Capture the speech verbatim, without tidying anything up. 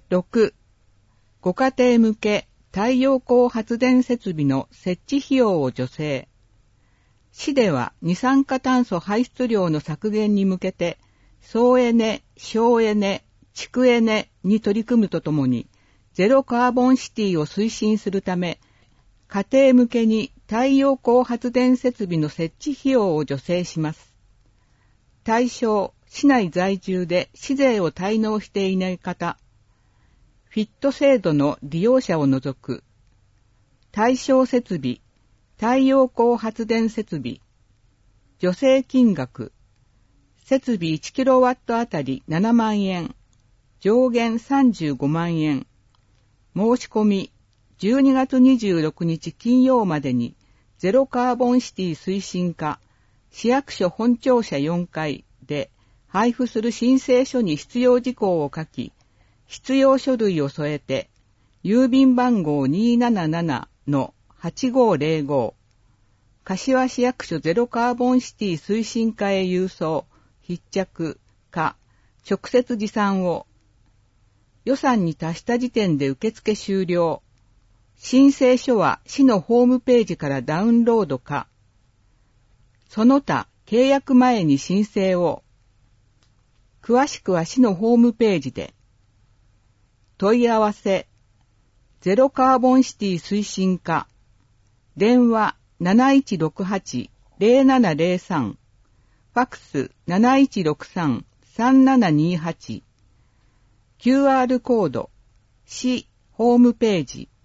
ろく、ご家庭向け太陽光発電設備の設置費用を助成。市では二酸化炭素排出量の削減に向けて、総エネ、省エネ、地区エネに取り組むとともに、ゼロカーボンシティを推進するため、家庭向けに太陽光発電設備の設置費用を助成します。対象、市内在住で市税を滞納していない方、フィット制度の利用者を除く、対象設備、太陽光発電設備、助成金額、設備いちキロワットあたりななまんえん、上限さんじゅうごまんえん、申し込みじゅうにがつにじゅうろくにち金曜までにゼロカーボンシティ推進課市役所本庁舎よんかいで配布する申請書に必要事項を書き、必要書類を添えて、郵便番号 にーななななのはちごーぜろご、柏市役所ゼロカーボンシティ推進課へ郵送、必着か、直接持参を。予算に達した時点で受付終了。申請書は市のホームページからダウンロードか。その他、契約前に申請を。詳しくは市のホームページで。問い合わせ、ゼロカーボンシティ推進課、電話 なないちろくはちのぜろななぜろさん、ファックス なないちろくさんのさんななにはち、キューアール コード、市ホームページ、